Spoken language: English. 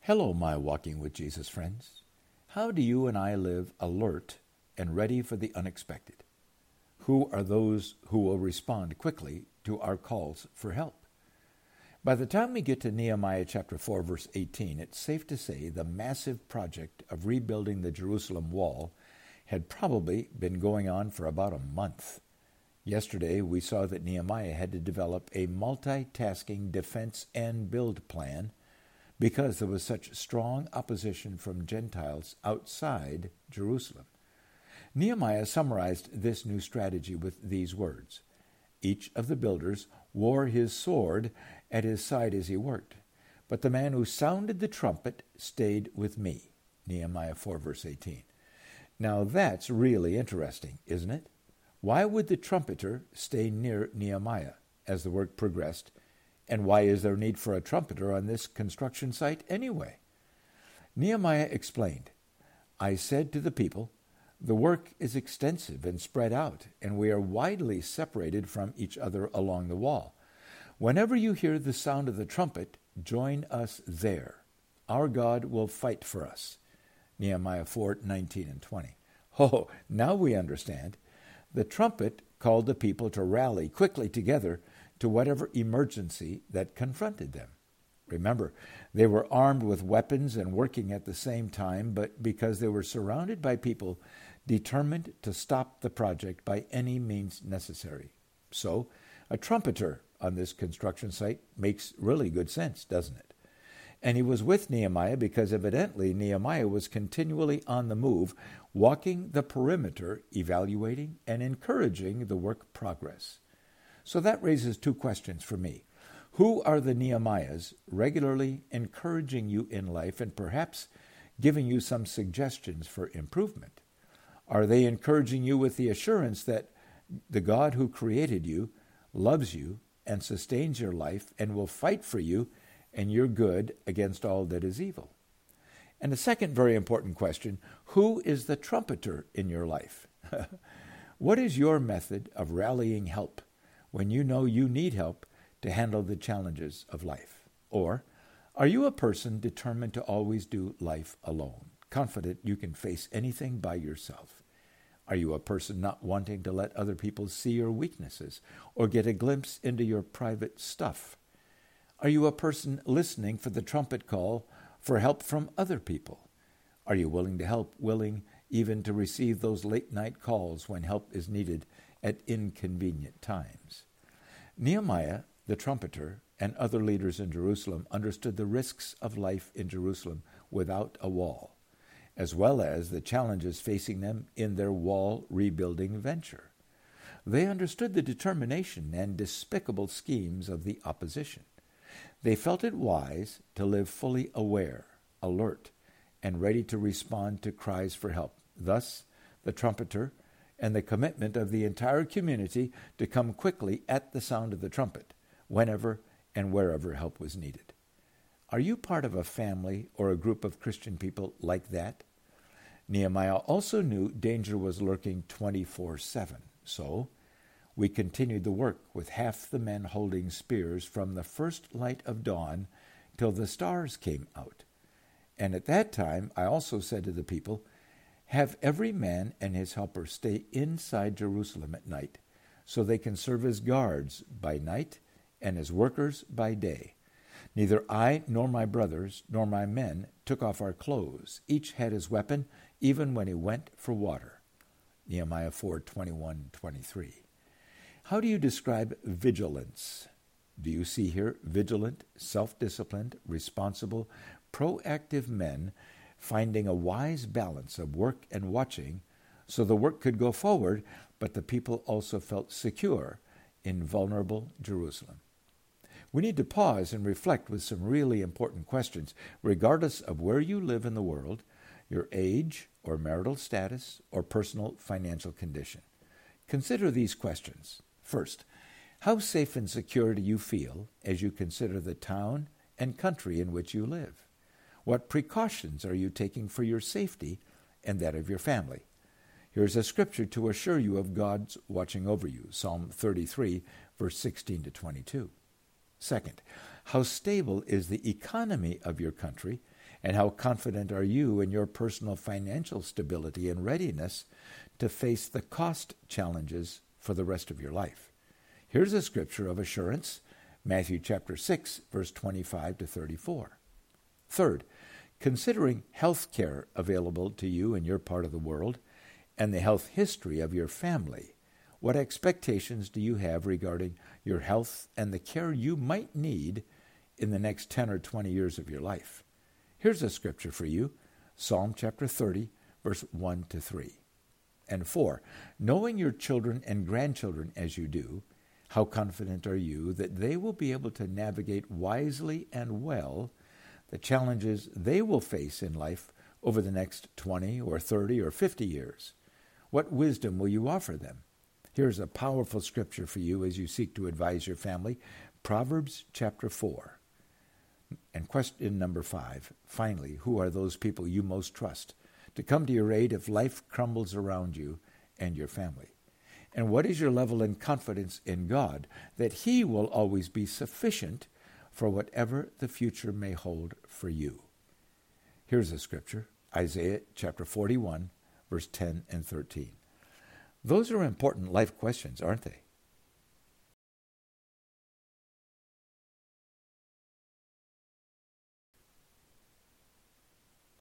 Hello, my Walking with Jesus friends. How do you and I live alert and ready for the unexpected? Who are those who will respond quickly to our calls for help? By the time we get to Nehemiah chapter 4, verse 18, it's safe to say the massive project of rebuilding the Jerusalem wall had probably been going on for about a month. Yesterday, we saw that Nehemiah had to develop a multitasking defense and build plan because there was such strong opposition from Gentiles outside Jerusalem. Nehemiah summarized this new strategy with these words: "Each of the builders wore his sword at his side as he worked, but the man who sounded the trumpet stayed with me." Nehemiah 4, verse 18. Now that's really interesting, isn't it? Why would the trumpeter stay near Nehemiah as the work progressed? And why is there need for a trumpeter on this construction site anyway? Nehemiah explained, "I said to the people, the work is extensive and spread out, and we are widely separated from each other along the wall. Whenever you hear the sound of the trumpet, join us there. Our God will fight for us." Nehemiah 4, 19 and 20. Oh, now we understand. The trumpet called the people to rally quickly together to whatever emergency that confronted them. Remember, they were armed with weapons and working at the same time, but because they were surrounded by people determined to stop the project by any means necessary. So, a trumpeter on this construction site makes really good sense, doesn't it? And he was with Nehemiah because evidently Nehemiah was continually on the move, walking the perimeter, evaluating and encouraging the work progress. So that raises two questions for me. Who are the Nehemiahs regularly encouraging you in life and perhaps giving you some suggestions for improvement? Are they encouraging you with the assurance that the God who created you loves you and sustains your life and will fight for you and your good against all that is evil? And the second very important question, who is the trumpeter in your life? What is your method of rallying help when you know you need help to handle the challenges of life? Or are you a person determined to always do life alone, confident you can face anything by yourself? Are you a person not wanting to let other people see your weaknesses or get a glimpse into your private stuff? Are you a person listening for the trumpet call for help from other people? Are you willing to help, willing even to receive those late-night calls when help is needed at inconvenient times? Nehemiah, the trumpeter, and other leaders in Jerusalem understood the risks of life in Jerusalem without a wall, as well as the challenges facing them in their wall rebuilding venture. They understood the determination and despicable schemes of the opposition. They felt it wise to live fully aware, alert, and ready to respond to cries for help. Thus, the trumpeter and the commitment of the entire community to come quickly at the sound of the trumpet, whenever and wherever help was needed. Are you part of a family or a group of Christian people like that? Nehemiah also knew danger was lurking 24/7, so we continued the work with half the men holding spears from the first light of dawn till the stars came out. And at that time I also said to the people, "Have every man and his helper stay inside Jerusalem at night, so they can serve as guards by night and as workers by day. Neither I nor my brothers nor my men took off our clothes. Each had his weapon, even when he went for water." Nehemiah 4, 21, 23. How do you describe vigilance? Do you see here vigilant, self-disciplined, responsible, proactive men finding a wise balance of work and watching so the work could go forward, but the people also felt secure in vulnerable Jerusalem? We need to pause and reflect with some really important questions, regardless of where you live in the world, your age or marital status or personal financial condition. Consider these questions. First, how safe and secure do you feel as you consider the town and country in which you live? What precautions are you taking for your safety and that of your family? Here's a scripture to assure you of God's watching over you, Psalm 33, verse 16 to 22. Second, how stable is the economy of your country And how confident are you in your personal financial stability and readiness to face the cost challenges for the rest of your life? Here's a scripture of assurance, Matthew chapter 6, verse 25 to 34. Third, considering health care available to you in your part of the world and the health history of your family, what expectations do you have regarding your health and the care you might need in the next 10 or 20 years of your life? Here's a scripture for you, Psalm chapter 30, verse 1 to 3. And 4, knowing your children and grandchildren as you do, how confident are you that they will be able to navigate wisely and well the challenges they will face in life over the next 20 or 30 or 50 years? What wisdom will you offer them? Here's a powerful scripture for you as you seek to advise your family, Proverbs chapter 4. And question number 5, finally, who are those people you most trust to come to your aid if life crumbles around you and your family? And what is your level in confidence in God that He will always be sufficient for whatever the future may hold for you? Here's a scripture, Isaiah chapter 41, verse 10 and 13. Those are important life questions, aren't they?